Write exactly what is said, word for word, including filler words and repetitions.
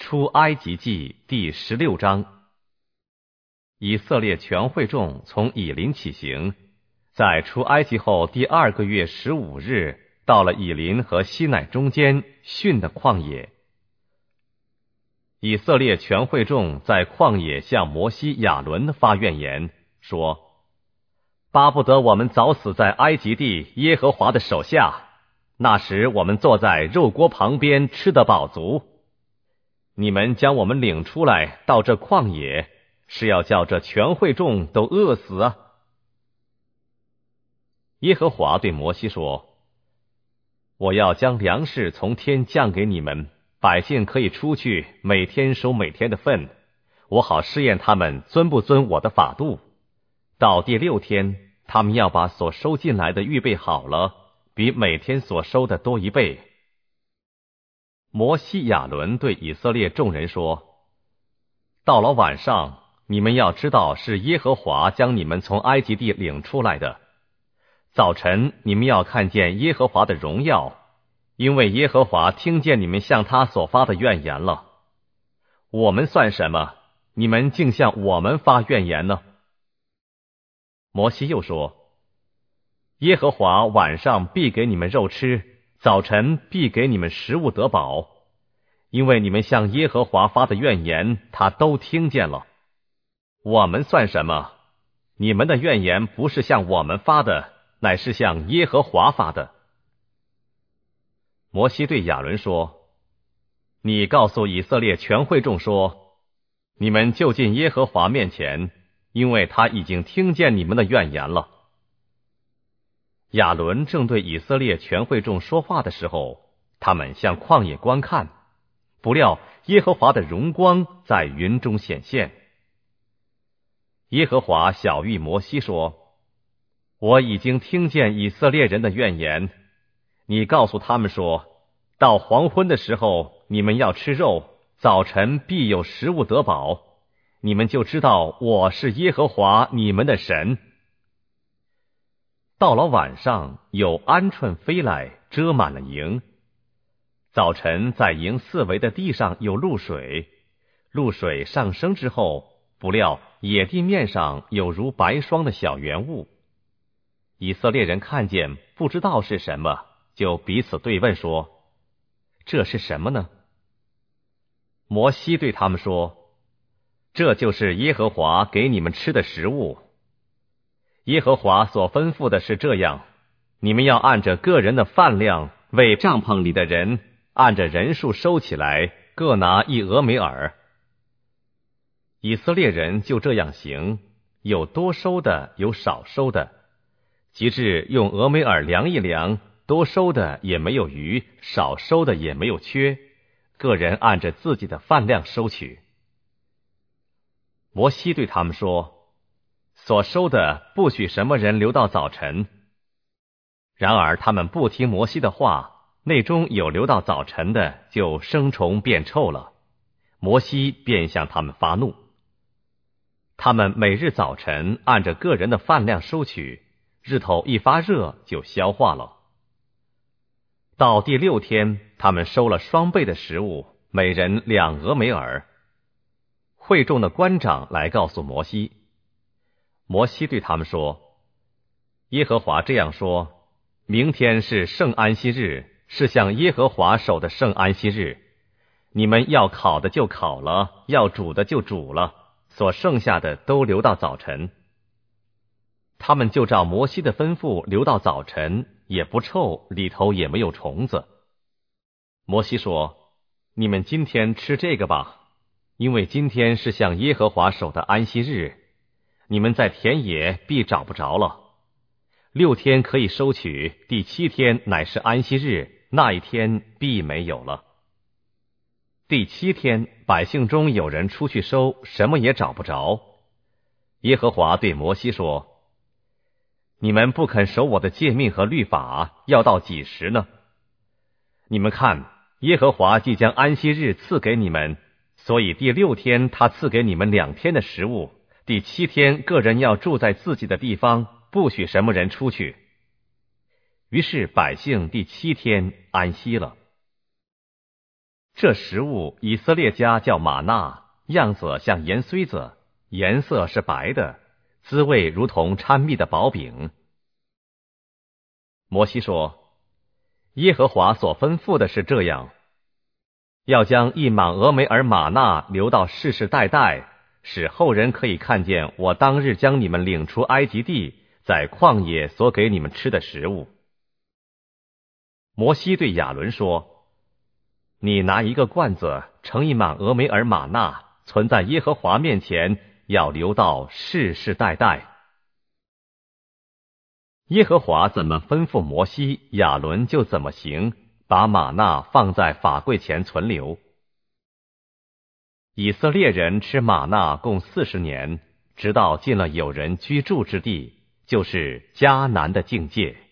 出埃及记第十六章。以色列全会众从以琳起行，在出埃及后第二个月十五日，到了以琳和西乃中间逊的旷野。以色列全会众在旷野向摩西、亚伦发怨言，说：巴不得我们早死在埃及地耶和华的手下，那时我们坐在肉锅旁边吃得饱足。你们将我们领出来到这旷野，是要叫这全会众都饿死啊！耶和华对摩西说：我要将粮食从天降给你们，百姓可以出去每天收每天的份，我好试验他们遵不遵我的法度。到第六天，他们要把所收进来的预备好了，比每天所收的多一倍。摩西、亚伦对以色列众人说：到了晚上，你们要知道是耶和华将你们从埃及地领出来的。早晨你们要看见耶和华的荣耀，因为耶和华听见你们向他所发的怨言了。我们算什么？你们竟向我们发怨言呢？摩西又说：耶和华晚上必给你们肉吃，早晨必给你们食物得饱，因为你们向耶和华发的怨言，他都听见了。我们算什么？你们的怨言不是向我们发的，乃是向耶和华发的。摩西对亚伦说：你告诉以色列全会众说，你们就近耶和华面前，因为他已经听见你们的怨言了。亚伦正对以色列全会众说话的时候，他们向旷野观看，不料耶和华的荣光在云中显现。耶和华晓谕摩西说：我已经听见以色列人的怨言，你告诉他们说，到黄昏的时候，你们要吃肉，早晨必有食物得饱，你们就知道我是耶和华你们的神。到了晚上，有鹌鹑飞来，遮满了营。早晨在营四围的地上有露水，露水上升之后，不料野地面上有如白霜的小圆物。以色列人看见，不知道是什么，就彼此对问说：这是什么呢？摩西对他们说：这就是耶和华给你们吃的食物。耶和华所吩咐的是这样，你们要按着个人的饭量，为帐篷里的人按着人数收起来，各拿一俄梅尔。以色列人就这样行，有多收的，有少收的。及至用俄梅尔量一量，多收的也没有余，少收的也没有缺，个人按着自己的饭量收取。摩西对他们说：所收的不许什么人留到早晨。然而他们不听摩西的话，内中有留到早晨的，就生虫变臭了。摩西便向他们发怒。他们每日早晨按着个人的饭量收取，日头一发热就消化了。到第六天，他们收了双倍的食物，每人两俄梅尔。会众的官长来告诉摩西。摩西对他们说：耶和华这样说，明天是圣安息日，是向耶和华守的圣安息日。你们要烤的就烤了，要煮的就煮了，所剩下的都留到早晨。他们就照摩西的吩咐留到早晨，也不臭，里头也没有虫子。摩西说：你们今天吃这个吧，因为今天是向耶和华守的安息日，你们在田野必找不着了。六天可以收取，第七天乃是安息日，那一天必没有了。第七天，百姓中有人出去收，什么也找不着。耶和华对摩西说：你们不肯守我的诫命和律法，要到几时呢？你们看，耶和华即将安息日赐给你们，所以第六天他赐给你们两天的食物，第七天个人要住在自己的地方，不许什么人出去。于是百姓第七天安息了。 这食物以色列家叫玛纳，样子像盐穗子，颜色是白的，滋味如同掺蜜的薄饼。摩西说，耶和华所吩咐的是这样，要将一满俄梅尔玛纳留到世世代代，使后人可以看见我当日将你们领出埃及地，在旷野所给你们吃的食物。摩西对亚伦说，你拿一个罐子盛一满俄梅尔玛纳，存在耶和华面前，要留到世世代代。耶和华怎么吩咐摩西，亚伦就怎么行，把玛纳放在法柜前存留。以色列人吃玛纳共四十年，直到进了有人居住之地，就是迦南的境界。